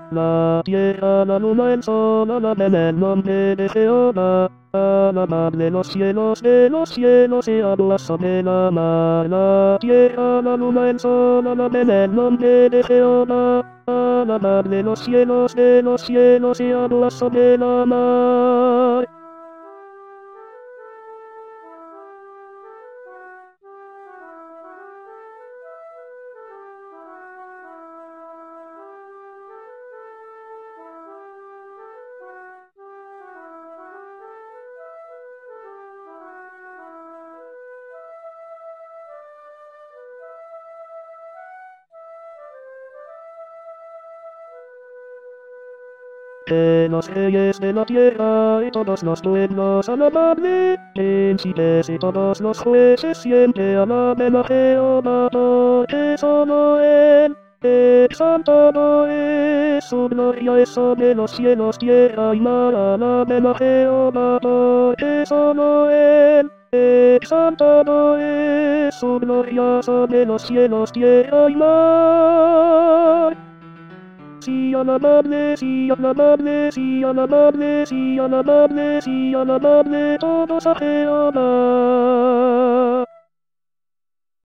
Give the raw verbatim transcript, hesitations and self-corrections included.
La tierra, la luna, el sol, alaben el nombre de Jehová. Alabad de los cielos, de los cielos, y habla sobre la mar. La tierra, la luna, el sol, alaben el nombre de Jehová. Alabad de los cielos, de los cielos, y habla sobre la mar. Que los reyes de la tierra y todos los pueblos alabadle, príncipes y todos los jueces siempre alaben a Jehová, porque solo Él es santo, es su gloria es sobre los cielos, tierra y mar, alaben a Jehová, porque solo Él es santo, es su gloria sobre los cielos, tierra y mar. Sí, alabable, sí, alabable, sí, alabable, sí, alabable, sí, alabable, todos a Jehová.